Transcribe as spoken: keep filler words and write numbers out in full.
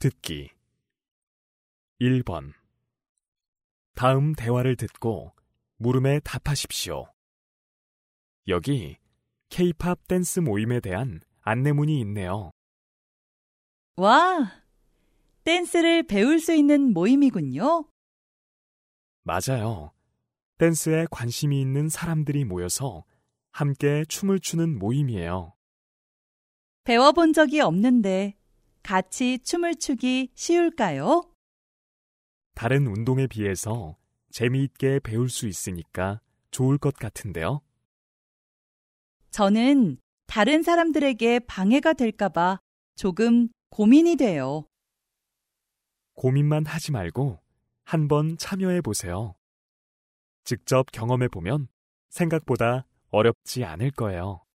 듣기 일 번. 다음 대화를 듣고 물음에 답하십시오. 여기 K-팝 댄스 모임에 대한 안내문이 있네요. 와, 댄스를 배울 수 있는 모임이군요. 맞아요. 댄스에 관심이 있는 사람들이 모여서 함께 춤을 추는 모임이에요. 배워본 적이 없는데 같이 춤을 추기 쉬울까요? 다른 운동에 비해서 재미있게 배울 수 있으니까 좋을 것 같은데요. 저는 다른 사람들에게 방해가 될까봐 조금 고민이 돼요. 고민만 하지 말고 한번 참여해 보세요. 직접 경험해 보면 생각보다 어렵지 않을 거예요.